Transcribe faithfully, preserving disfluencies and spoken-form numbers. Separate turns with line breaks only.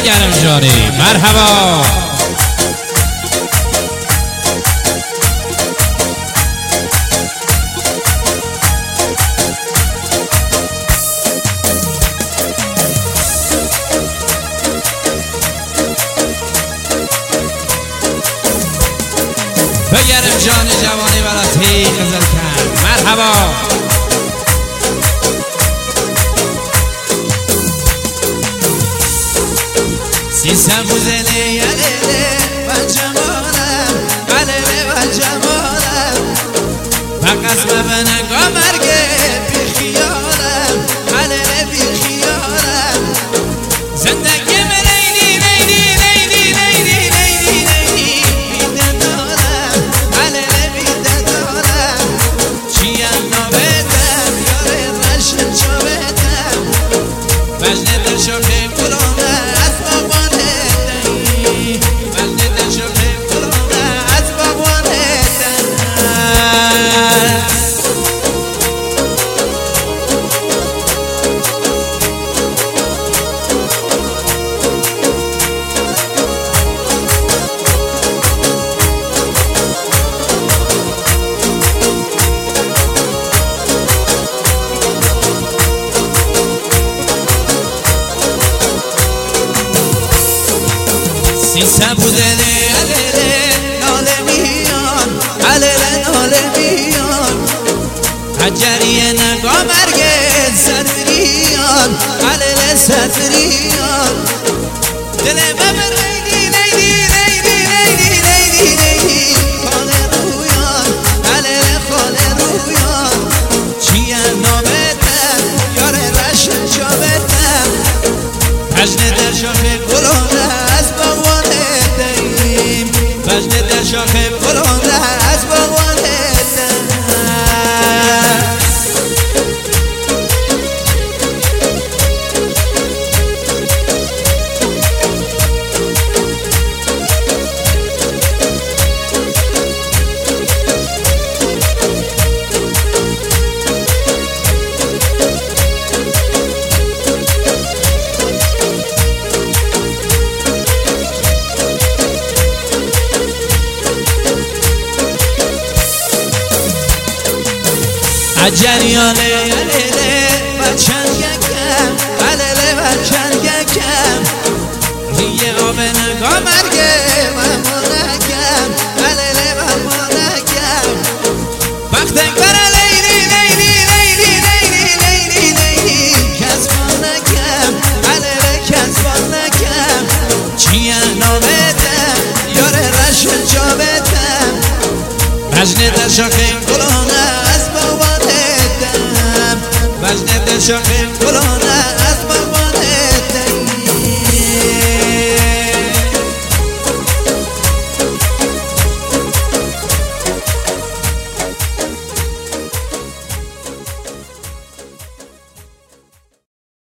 بگرم جانی مرحبا. بگرم جان جوانی براتی غزل کرد مرحبا. سی سبوزه لیاله و جمالم قلبه و جمالم فقط مبنگا مرگه بی خیالم قلبه بی خیالم زندگی من لیلی لیلی لیلی لیلی لیلی لیلی بیده دارم قلبه بیده دارم چیم نابدم یاره رشن چو بدم وجنه در شاقه کلونه از باقوانه دهی وجنه در شاقه کلونه از باقوانه سی سبوده لیاله ناله میان علیله ناله میان حجریه نگا مرگه صدریان علیله صدریان دل ببر لیلی لیلی لیلی لیلی لیلی لیلی خاله رویان علیله خاله رویان چیه نامتم یاره رشن جابتم حجنه در شاخه گلونه از باقوانه دهیم وجنه در شاخه گلونه از باقوانه دهیم جریانه علیله و چنگکم علیله و چنگکم ریه آب نگاه مرگه و مرگم علیله و مرگم وقت انگار لیلی لیلی لیلی لیلی لیلی لیلی کسبان نکم علیله کسبان نکم چیه نامتم یاره رشن جابتم وجنه در شاخه گلونه از باقوانه وجنه در شاخه